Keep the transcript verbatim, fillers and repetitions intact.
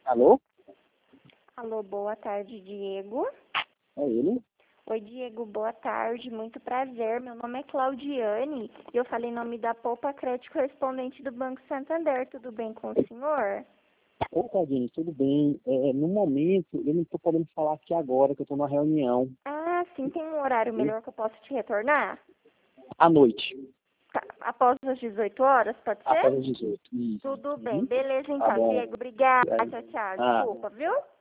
Alô? Alô, boa tarde, Diego. É ele? Oi, Diego, boa tarde, muito prazer. Meu nome é Claudiane e eu falei em nome da Poupa Crédito correspondente do Banco Santander. Tudo bem com o senhor? Ô, Claudine, tudo bem? É, no momento, eu não estou podendo falar aqui agora, que eu estou numa reunião. Ah, sim, tem um horário melhor que eu posso te retornar? À noite, Tá, após as dezoito horas, pode ser? após as dezoito. Isso. Tudo bem, Uhum. beleza Tá então, bom. Diego. Obrigada, É. tchau, tchau. Ah, Desculpa, viu?